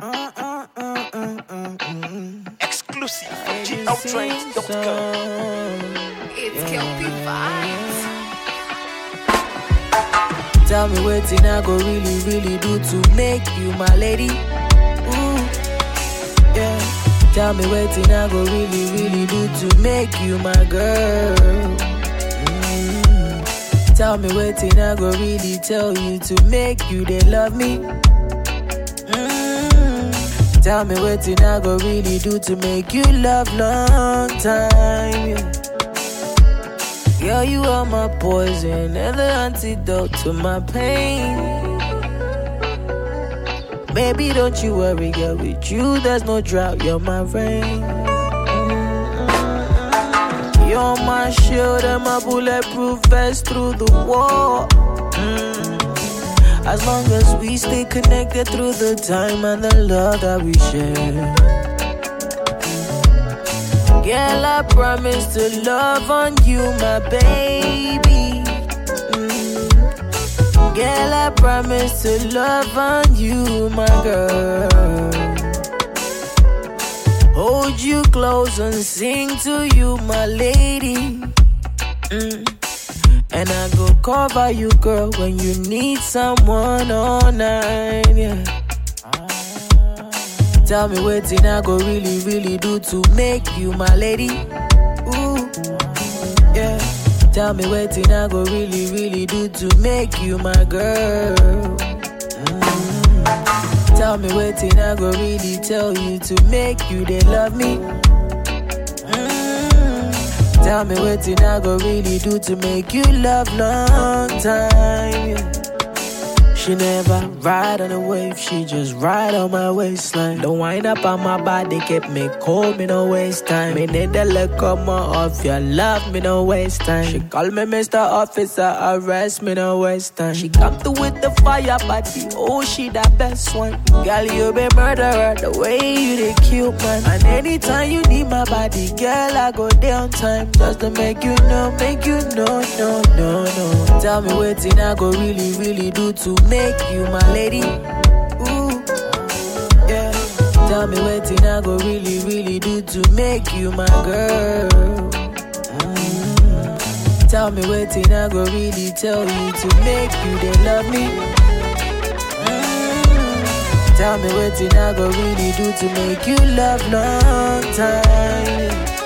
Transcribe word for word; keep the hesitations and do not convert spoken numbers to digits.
Uh, uh, uh, uh, uh, uh. Exclusive from G L Trains dot com. It's Kelpie Vibes. Tell me what thing I go really, really do to make you my lady. Ooh, yeah. Tell me what thing I go really, really do to make you my girl. Mm. Tell me what thing I go really tell you to make you they love me. Mm. Tell me what thing I go really do to make you love long time. Yeah. Girl, you are my poison and the antidote to my pain. Baby, don't you worry, girl, with you there's no drought, you're my rain. Mm-hmm. You're my shield and my bulletproof vest through the war. Mm-hmm. As long as we stay connected through the time and the love that we share. Girl, I promise to love on you, my baby. Mm. Girl, I promise to love on you, my girl. Hold you close and sing to you, my lady. Mm. And I go cover you, girl, when you need someone all night, yeah. Tell me what thing I go really, really do to make you my lady. Ooh, yeah. Tell me what thing I go really, really do to make you my girl. Mm. Tell me what thing I go really tell you to make you they love me. Mm. Tell me what thing I go really do to make you love long time. Yeah. She never ride on a wave, she just ride on my waistline. The wind up on my body kept me cold, me no waste time. Me need the look come off your love, me no waste time. She call me Mister Officer, arrest me no waste time. She come through with the fire body, oh she the best one. Girl, you be murderer, the way you the cute man. And anytime you need my body, girl, I go down time. Just to make you know, make you know, no, no, no. Tell me what thing I go really, really do to make Make you my lady. Ooh, yeah. Tell me what thing I go really, really do to make you my girl. Mm. Tell me what thing I go really tell you to make you they love me. Mm. Tell me what thing I go really do to make you love long time.